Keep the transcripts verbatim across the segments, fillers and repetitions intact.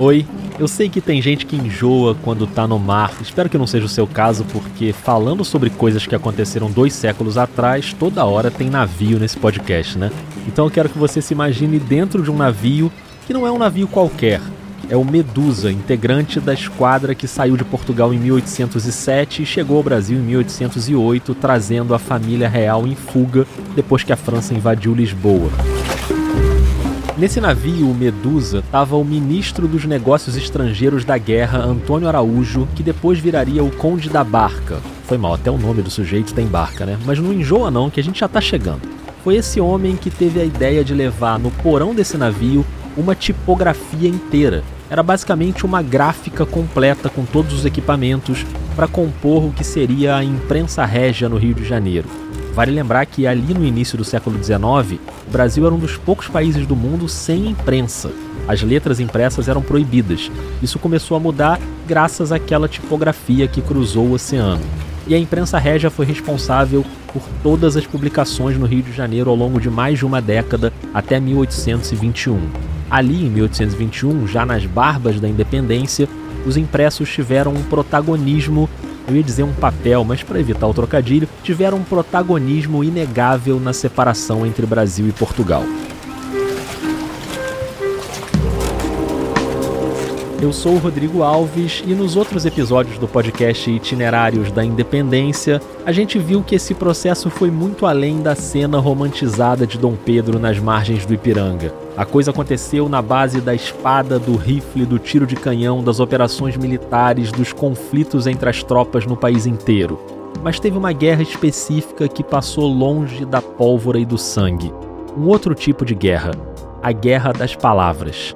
Oi, eu sei que tem gente que enjoa quando tá no mar, espero que não seja o seu caso, porque falando sobre coisas que aconteceram dois séculos atrás, toda hora tem navio nesse podcast, né? Então eu quero que você se imagine dentro de um navio que não é um navio qualquer, é o Medusa, integrante da esquadra que saiu de Portugal em mil oitocentos e sete e chegou ao Brasil em mil oitocentos e oito, trazendo a família real em fuga depois que a França invadiu Lisboa. Nesse navio, o Medusa, estava o ministro dos Negócios Estrangeiros da Guerra, Antônio Araújo, que depois viraria o Conde da Barca. Foi mal, até o nome do sujeito tem barca, né? Mas não enjoa não, que a gente já tá chegando. Foi esse homem que teve a ideia de levar no porão desse navio uma tipografia inteira. Era basicamente uma gráfica completa com todos os equipamentos para compor o que seria a imprensa régia no Rio de Janeiro. Vale lembrar que ali no início do século dezenove, o Brasil era um dos poucos países do mundo sem imprensa. As letras impressas eram proibidas. Isso começou a mudar graças àquela tipografia que cruzou o oceano. E a imprensa régia foi responsável por todas as publicações no Rio de Janeiro ao longo de mais de uma década, até mil oitocentos e vinte e um. Ali, em mil oitocentos e vinte e um, já nas barbas da independência, os impressos tiveram um protagonismo, eu ia dizer um papel, mas para evitar o trocadilho, tiveram um protagonismo inegável na separação entre Brasil e Portugal. Eu sou o Rodrigo Alves e nos outros episódios do podcast Itinerários da Independência, a gente viu que esse processo foi muito além da cena romantizada de Dom Pedro nas margens do Ipiranga. A coisa aconteceu na base da espada, do rifle, do tiro de canhão, das operações militares, dos conflitos entre as tropas no país inteiro. Mas teve uma guerra específica que passou longe da pólvora e do sangue. Um outro tipo de guerra, a Guerra das Palavras.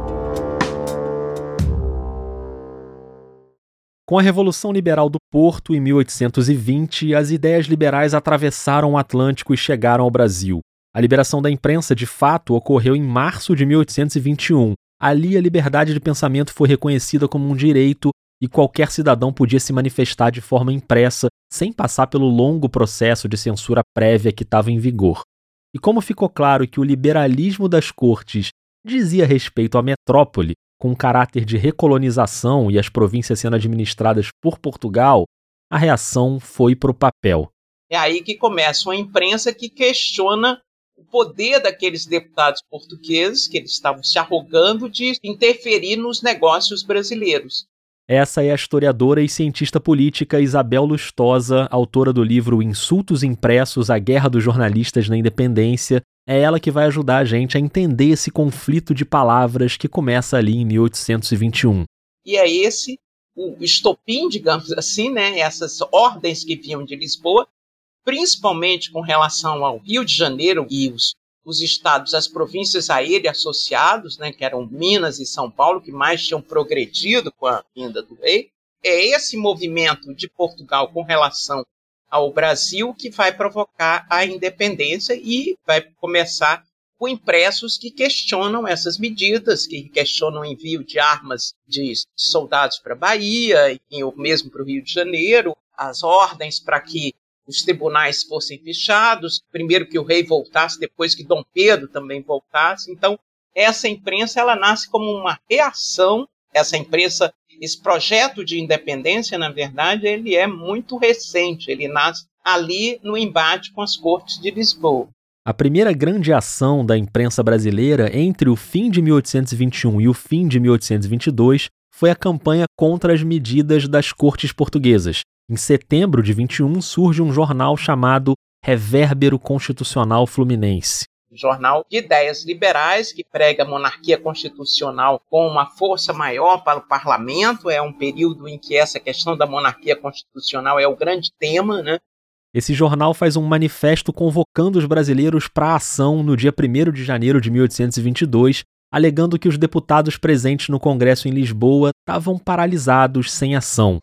Com a Revolução Liberal do Porto, em mil oitocentos e vinte, as ideias liberais atravessaram o Atlântico e chegaram ao Brasil. A liberação da imprensa, de fato, ocorreu em março de mil oitocentos e vinte e um. Ali, a liberdade de pensamento foi reconhecida como um direito e qualquer cidadão podia se manifestar de forma impressa, sem passar pelo longo processo de censura prévia que estava em vigor. E como ficou claro que o liberalismo das cortes dizia respeito à metrópole, com caráter de recolonização e as províncias sendo administradas por Portugal, a reação foi para o papel. É aí que começa uma imprensa que questiona o poder daqueles deputados portugueses que eles estavam se arrogando de interferir nos negócios brasileiros. Essa é a historiadora e cientista política Isabel Lustosa, autora do livro Insultos Impressos, a Guerra dos Jornalistas na Independência. É ela que vai ajudar a gente a entender esse conflito de palavras que começa ali em mil oitocentos e vinte e um. E é esse o estopim, digamos assim, né? Essas ordens que vinham de Lisboa, principalmente com relação ao Rio de Janeiro e os, os estados, as províncias a ele associados, né? Que eram Minas e São Paulo, que mais tinham progredido com a vinda do rei. É esse movimento de Portugal com relação ao Brasil que vai provocar a independência e vai começar com impressos que questionam essas medidas, que questionam o envio de armas de soldados para a Bahia, ou mesmo para o Rio de Janeiro, as ordens para que os tribunais fossem fechados, primeiro que o rei voltasse, depois que Dom Pedro também voltasse. Então, essa imprensa ela nasce como uma reação, essa imprensa, esse projeto de independência, na verdade, ele é muito recente, ele nasce ali no embate com as cortes de Lisboa. A primeira grande ação da imprensa brasileira entre o fim de mil oitocentos e vinte e um e o fim de mil oitocentos e vinte e dois foi a campanha contra as medidas das cortes portuguesas. Em setembro de vinte e um surge um jornal chamado Revérbero Constitucional Fluminense. Jornal de ideias liberais que prega a monarquia constitucional com uma força maior para o parlamento. É um período em que essa questão da monarquia constitucional é o grande tema, né? Esse jornal faz um manifesto convocando os brasileiros para a ação no dia primeiro de janeiro de mil oitocentos e vinte e dois, alegando que os deputados presentes no Congresso em Lisboa estavam paralisados sem ação.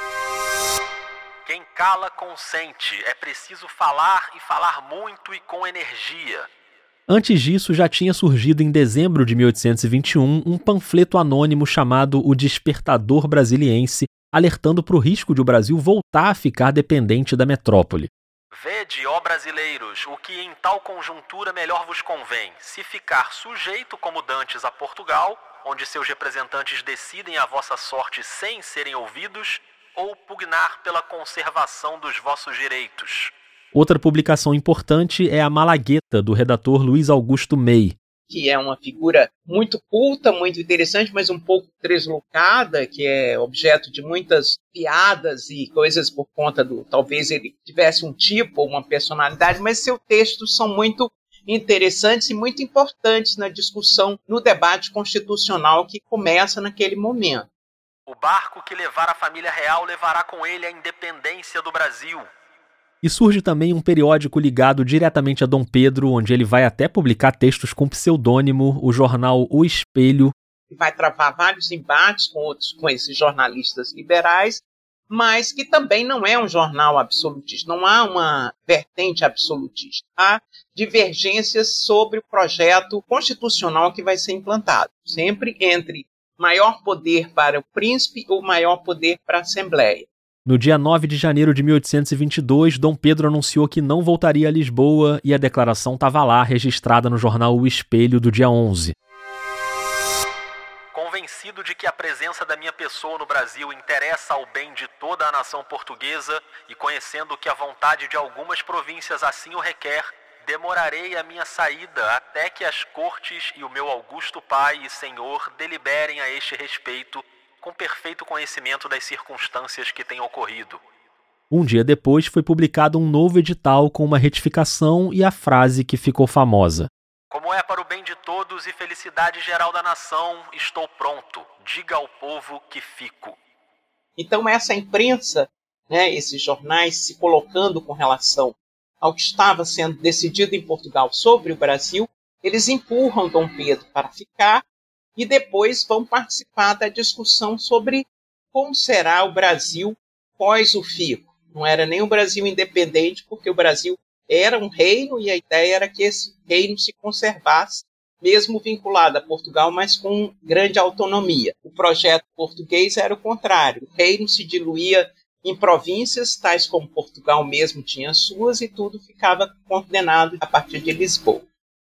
Quem cala consente, é preciso falar e falar muito e com energia. Antes disso, já tinha surgido em dezembro de mil oitocentos e vinte e um um panfleto anônimo chamado O Despertador Brasiliense, alertando para o risco de o Brasil voltar a ficar dependente da metrópole. Vede, ó brasileiros, o que em tal conjuntura melhor vos convém, se ficar sujeito como dantes a Portugal, onde seus representantes decidem a vossa sorte sem serem ouvidos, ou pugnar pela conservação dos vossos direitos? Outra publicação importante é a Malagueta, do redator Luiz Augusto Mey, que é uma figura muito culta, muito interessante, mas um pouco deslocada, que é objeto de muitas piadas e coisas por conta do... Talvez ele tivesse um tipo, uma personalidade, mas seus textos são muito interessantes e muito importantes na discussão, no debate constitucional que começa naquele momento. O barco que levar a família real levará com ele a independência do Brasil. E surge também um periódico ligado diretamente a Dom Pedro, onde ele vai até publicar textos com pseudônimo, o jornal O Espelho. Vai travar vários embates com outros, com esses jornalistas liberais, mas que também não é um jornal absolutista, não há uma vertente absolutista. Há divergências sobre o projeto constitucional que vai ser implantado, sempre entre maior poder para o príncipe ou maior poder para a Assembleia. No dia nove de janeiro de mil oitocentos e vinte e dois, Dom Pedro anunciou que não voltaria a Lisboa e a declaração estava lá, registrada no jornal O Espelho, do dia onze. Convencido de que a presença da minha pessoa no Brasil interessa ao bem de toda a nação portuguesa e conhecendo que a vontade de algumas províncias assim o requer, demorarei a minha saída até que as cortes e o meu augusto pai e senhor deliberem a este respeito, com perfeito conhecimento das circunstâncias que têm ocorrido. Um dia depois foi publicado um novo edital com uma retificação e a frase que ficou famosa. Como é para o bem de todos e felicidade geral da nação, estou pronto. Diga ao povo que fico. Então essa imprensa, né, esses jornais se colocando com relação ao que estava sendo decidido em Portugal sobre o Brasil, eles empurram Dom Pedro para ficar e depois vão participar da discussão sobre como será o Brasil pós o fico. Não era nem o Brasil independente, porque o Brasil era um reino e a ideia era que esse reino se conservasse, mesmo vinculado a Portugal, mas com grande autonomia. O projeto português era o contrário. O reino se diluía em províncias, tais como Portugal mesmo tinha suas, e tudo ficava coordenado a partir de Lisboa.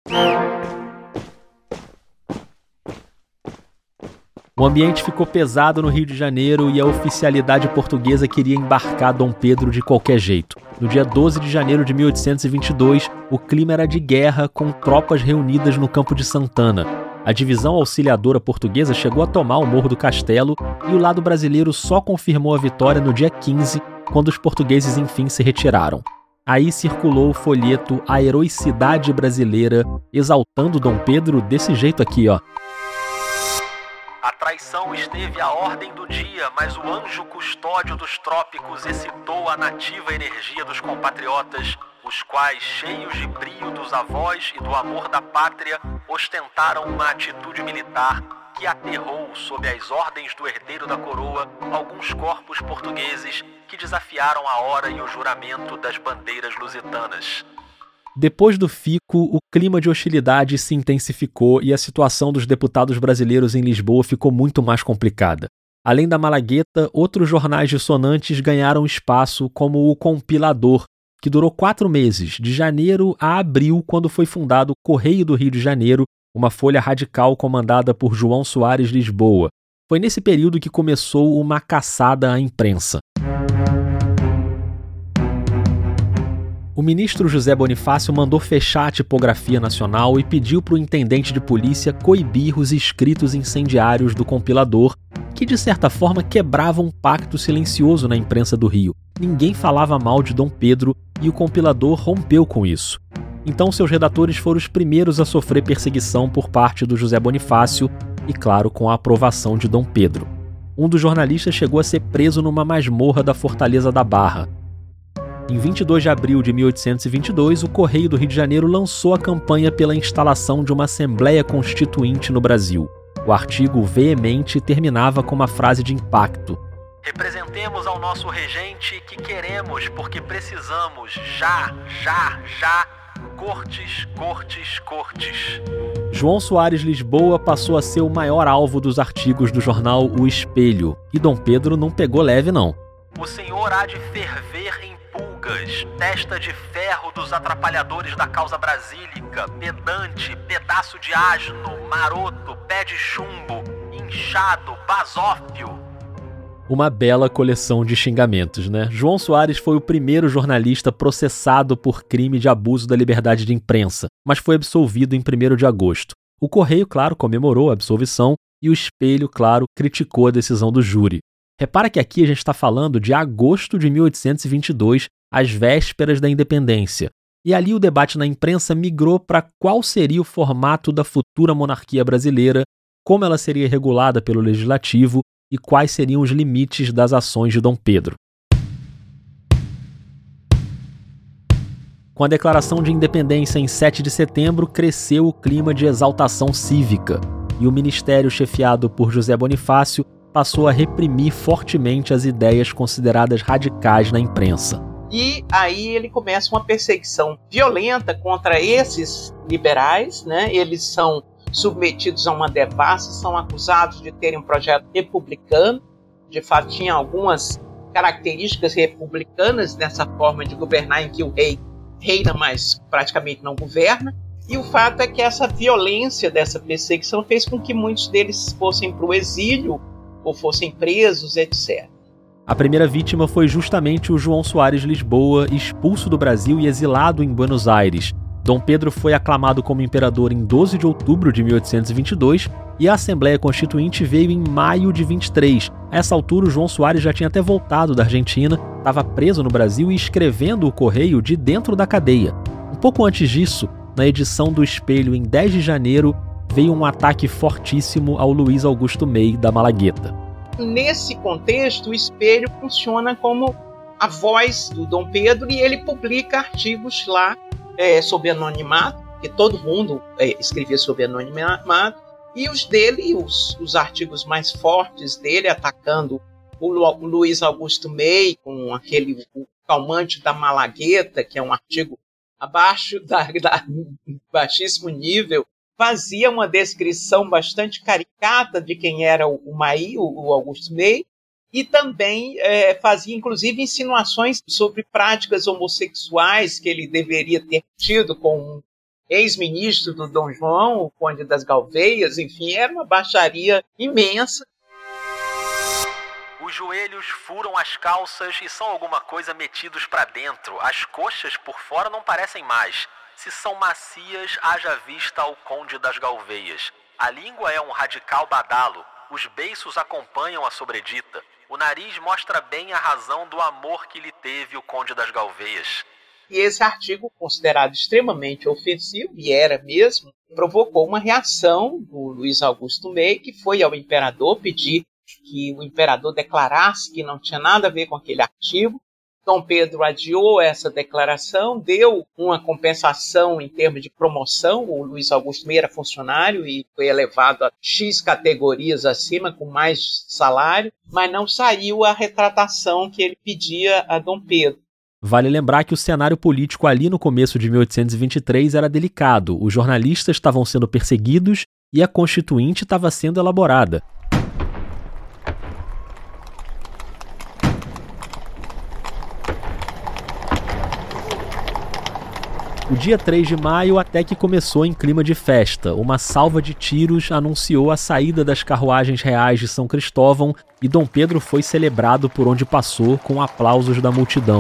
O ambiente ficou pesado no Rio de Janeiro e a oficialidade portuguesa queria embarcar Dom Pedro de qualquer jeito. No dia doze de janeiro de mil oitocentos e vinte e dois, o clima era de guerra, com tropas reunidas no Campo de Santana. A divisão auxiliadora portuguesa chegou a tomar o Morro do Castelo e o lado brasileiro só confirmou a vitória no dia quinze, quando os portugueses enfim se retiraram. Aí circulou o folheto A Heroicidade Brasileira, exaltando Dom Pedro desse jeito aqui, ó. A traição esteve à ordem do dia, mas o anjo custódio dos trópicos excitou a nativa energia dos compatriotas, os quais, cheios de brio dos avós e do amor da pátria, ostentaram uma atitude militar que aterrou, sob as ordens do herdeiro da coroa, alguns corpos portugueses que desafiaram a hora e o juramento das bandeiras lusitanas. Depois do fico, o clima de hostilidade se intensificou e a situação dos deputados brasileiros em Lisboa ficou muito mais complicada. Além da Malagueta, outros jornais dissonantes ganharam espaço, como o Compilador, que durou quatro meses, de janeiro a abril, quando foi fundado o Correio do Rio de Janeiro, uma folha radical comandada por João Soares Lisboa. Foi nesse período que começou uma caçada à imprensa. O ministro José Bonifácio mandou fechar a tipografia nacional e pediu para o intendente de polícia coibir os escritos incendiários do Compilador, que de certa forma quebravam um pacto silencioso na imprensa do Rio. Ninguém falava mal de Dom Pedro e o Compilador rompeu com isso. Então seus redatores foram os primeiros a sofrer perseguição por parte do José Bonifácio e, claro, com a aprovação de Dom Pedro. Um dos jornalistas chegou a ser preso numa masmorra da Fortaleza da Barra. Em vinte e dois de abril de mil oitocentos e vinte e dois, o Correio do Rio de Janeiro lançou a campanha pela instalação de uma Assembleia Constituinte no Brasil. O artigo veemente terminava com uma frase de impacto. Representemos ao nosso regente que queremos porque precisamos, já, já, já, cortes, cortes, cortes. João Soares Lisboa passou a ser o maior alvo dos artigos do jornal O Espelho, e Dom Pedro não pegou leve, não. O senhor há de ferver em pulgas pulgas, testa de ferro dos atrapalhadores da causa brasílica, pedante, pedaço de asno, maroto, pé de chumbo, inchado, basófio. Uma bela coleção de xingamentos, né? João Soares foi o primeiro jornalista processado por crime de abuso da liberdade de imprensa, mas foi absolvido em primeiro de agosto. O Correio, claro, comemorou a absolvição e o Espelho, claro, criticou a decisão do júri. Repara que aqui a gente está falando de agosto de mil oitocentos e vinte e dois, às vésperas da independência. E ali o debate na imprensa migrou para qual seria o formato da futura monarquia brasileira, como ela seria regulada pelo legislativo e quais seriam os limites das ações de Dom Pedro. Com a declaração de independência em sete de setembro, cresceu o clima de exaltação cívica e o ministério chefiado por José Bonifácio passou a reprimir fortemente as ideias consideradas radicais na imprensa. E aí ele começa uma perseguição violenta contra esses liberais, né? Eles são submetidos a uma devassa, são acusados de terem um projeto republicano. De fato, tinha algumas características republicanas nessa forma de governar, em que o rei reina, mas praticamente não governa. E o fato é que essa violência dessa perseguição fez com que muitos deles fossem para o exílio ou fossem presos, etcétera. A primeira vítima foi justamente o João Soares Lisboa, expulso do Brasil e exilado em Buenos Aires. Dom Pedro foi aclamado como imperador em doze de outubro de mil oitocentos e vinte e dois e a Assembleia Constituinte veio em maio de vinte e três. A essa altura, o João Soares já tinha até voltado da Argentina, estava preso no Brasil e escrevendo o Correio de dentro da cadeia. Um pouco antes disso, na edição do Espelho, em dez de janeiro, veio um ataque fortíssimo ao Luiz Augusto Mey, da Malagueta. Nesse contexto, o Espelho funciona como a voz do Dom Pedro e ele publica artigos lá É, sob anonimato, porque todo mundo é, escrevia sob anonimato, e os dele, os, os artigos mais fortes dele, atacando o, Lu, o Luiz Augusto Mey, com aquele o calmante da Malagueta, que é um artigo abaixo da, da baixíssimo nível, fazia uma descrição bastante caricata de quem era o, o Mey, o, o Augusto Mey, e também é, fazia, inclusive, insinuações sobre práticas homossexuais que ele deveria ter tido com um ex-ministro do Dom João, o Conde das Galveias. Enfim, era uma baixaria imensa. Os joelhos furam as calças e são alguma coisa metidos para dentro. As coxas por fora não parecem mais. Se são macias, haja vista ao Conde das Galveias. A língua é um radical badalo. Os beiços acompanham a sobredita. O nariz mostra bem a razão do amor que lhe teve o Conde das Galveias. E esse artigo, considerado extremamente ofensivo, e era mesmo, provocou uma reação do Luiz Augusto Mey, que foi ao imperador pedir que o imperador declarasse que não tinha nada a ver com aquele artigo. Dom Pedro adiou essa declaração, deu uma compensação em termos de promoção. O Luiz Augusto Mey era funcionário e foi elevado a X categorias acima, com mais salário, mas não saiu a retratação que ele pedia a Dom Pedro. Vale lembrar que o cenário político ali no começo de mil oitocentos e vinte e três era delicado. Os jornalistas estavam sendo perseguidos e a Constituinte estava sendo elaborada. O dia três de maio até que começou em clima de festa. Uma salva de tiros anunciou a saída das carruagens reais de São Cristóvão e Dom Pedro foi celebrado por onde passou com aplausos da multidão.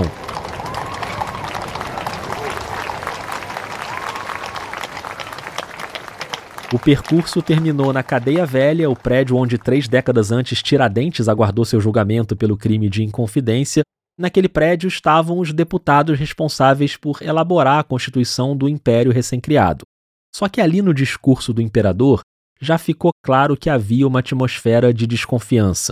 O percurso terminou na Cadeia Velha, o prédio onde três décadas antes Tiradentes aguardou seu julgamento pelo crime de inconfidência. Naquele prédio estavam os deputados responsáveis por elaborar a Constituição do Império recém-criado. Só que ali no discurso do imperador já ficou claro que havia uma atmosfera de desconfiança.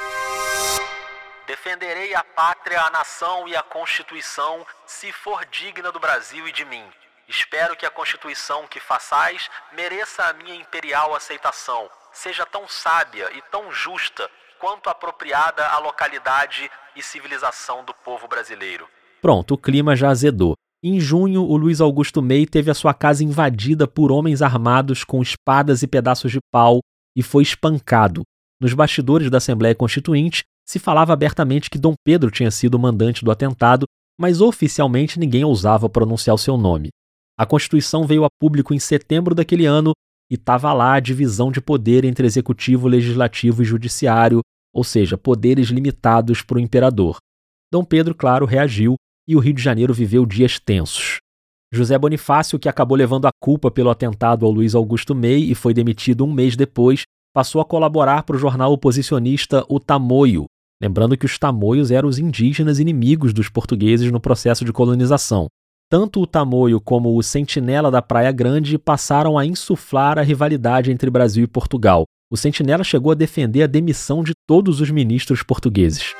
Defenderei a pátria, a nação e a Constituição, se for digna do Brasil e de mim. Espero que a Constituição que façais mereça a minha imperial aceitação, seja tão sábia e tão justa quanto apropriada à localidade e civilização do povo brasileiro. Pronto, o clima já azedou. Em junho, o Luiz Augusto Mey teve a sua casa invadida por homens armados com espadas e pedaços de pau e foi espancado. Nos bastidores da Assembleia Constituinte, se falava abertamente que Dom Pedro tinha sido o mandante do atentado, mas oficialmente ninguém ousava pronunciar o seu nome. A Constituição veio a público em setembro daquele ano e estava lá a divisão de poder entre executivo, legislativo e judiciário, ou seja, poderes limitados para o imperador. Dom Pedro, claro, reagiu e o Rio de Janeiro viveu dias tensos. José Bonifácio, que acabou levando a culpa pelo atentado ao Luiz Augusto Mei e foi demitido um mês depois, passou a colaborar para o jornal oposicionista O Tamoio, lembrando que os tamoios eram os indígenas inimigos dos portugueses no processo de colonização. Tanto o Tamoio como o Sentinela da Praia Grande passaram a insuflar a rivalidade entre Brasil e Portugal. O Sentinela chegou a defender a demissão de todos os ministros portugueses.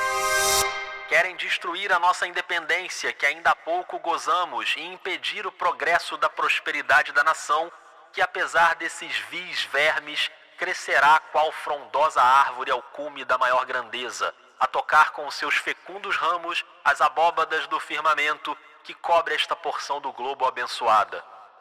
Querem destruir a nossa independência, que ainda há pouco gozamos, e impedir o progresso da prosperidade da nação, que apesar desses vis vermes, crescerá qual frondosa árvore ao cume da maior grandeza, a tocar com os seus fecundos ramos as abóbadas do firmamento que cobre esta porção do globo abençoada.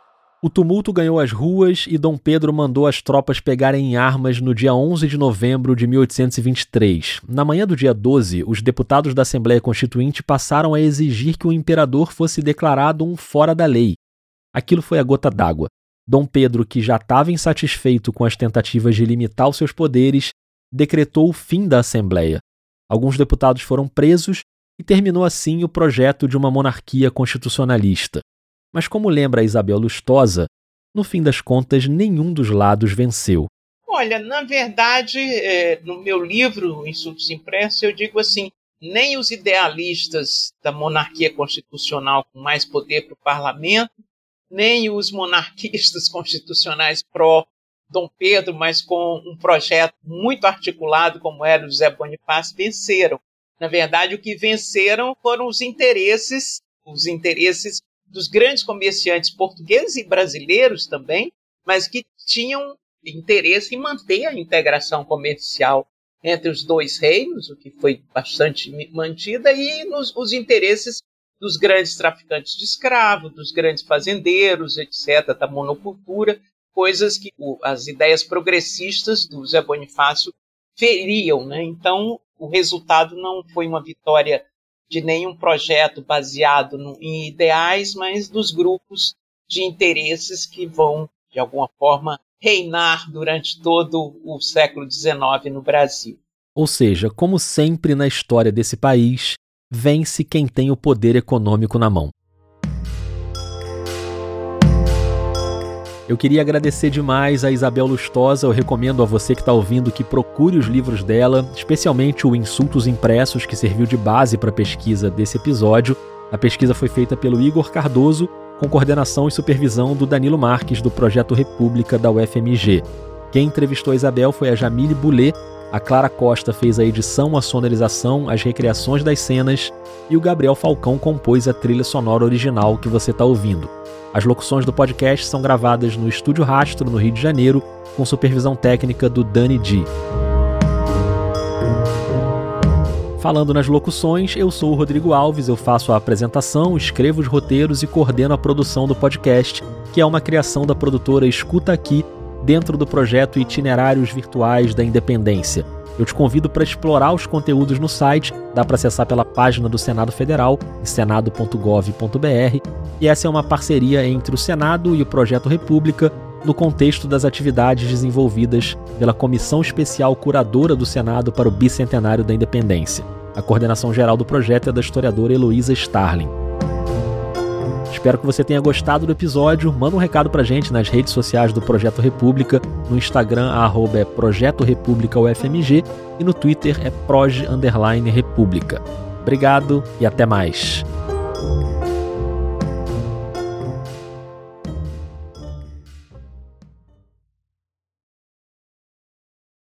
O tumulto ganhou as ruas e Dom Pedro mandou as tropas pegarem armas no dia onze de novembro de mil oitocentos e vinte e três. Na manhã do dia doze, os deputados da Assembleia Constituinte passaram a exigir que o imperador fosse declarado um fora da lei. Aquilo foi a gota d'água. Dom Pedro, que já estava insatisfeito com as tentativas de limitar os seus poderes, decretou o fim da Assembleia. Alguns deputados foram presos e terminou assim o projeto de uma monarquia constitucionalista. Mas como lembra Isabel Lustosa, no fim das contas nenhum dos lados venceu. Olha, na verdade, é, no meu livro, Insultos Impressos, eu digo assim, nem os idealistas da monarquia constitucional com mais poder para o parlamento, nem os monarquistas constitucionais pró-Dom Pedro, mas com um projeto muito articulado como era o José Bonifácio, venceram. Na verdade, o que venceram foram os interesses, os interesses dos grandes comerciantes portugueses e brasileiros também, mas que tinham interesse em manter a integração comercial entre os dois reinos, o que foi bastante mantida, e nos, os interesses dos grandes traficantes de escravos, dos grandes fazendeiros, etcétera, da monocultura, coisas que o, as ideias progressistas do José Bonifácio feriam, né? Então, o resultado não foi uma vitória de nenhum projeto baseado no, em ideais, mas dos grupos de interesses que vão, de alguma forma, reinar durante todo o século dezenove no Brasil. Ou seja, como sempre na história desse país, vence quem tem o poder econômico na mão. Eu queria agradecer demais a Isabel Lustosa. Eu recomendo a você que está ouvindo que procure os livros dela, especialmente o Insultos Impressos, que serviu de base para a pesquisa desse episódio. A pesquisa foi feita pelo Igor Cardoso, com coordenação e supervisão do Danilo Marques, do Projeto República da U F M G. Quem entrevistou a Isabel foi a Jamile Boulet, a Clara Costa fez a edição, a sonorização, as recriações das cenas e o Gabriel Falcão compôs a trilha sonora original que você está ouvindo. As locuções do podcast são gravadas no Estúdio Rastro, no Rio de Janeiro, com supervisão técnica do Dani Di. Falando nas locuções, eu sou o Rodrigo Alves, eu faço a apresentação, escrevo os roteiros e coordeno a produção do podcast, que é uma criação da produtora Escuta Aqui, dentro do projeto Itinerários Virtuais da Independência. Eu te convido para explorar os conteúdos no site, dá para acessar pela página do Senado Federal, em senado ponto gov ponto br, e essa é uma parceria entre o Senado e o Projeto República, no contexto das atividades desenvolvidas pela Comissão Especial Curadora do Senado para o Bicentenário da Independência. A coordenação geral do projeto é da historiadora Heloísa Starling. Espero que você tenha gostado do episódio. Manda um recado pra gente nas redes sociais do Projeto República, no Instagram, arroba é Projeto República U F M G, e no Twitter é proj underline república. Obrigado e até mais.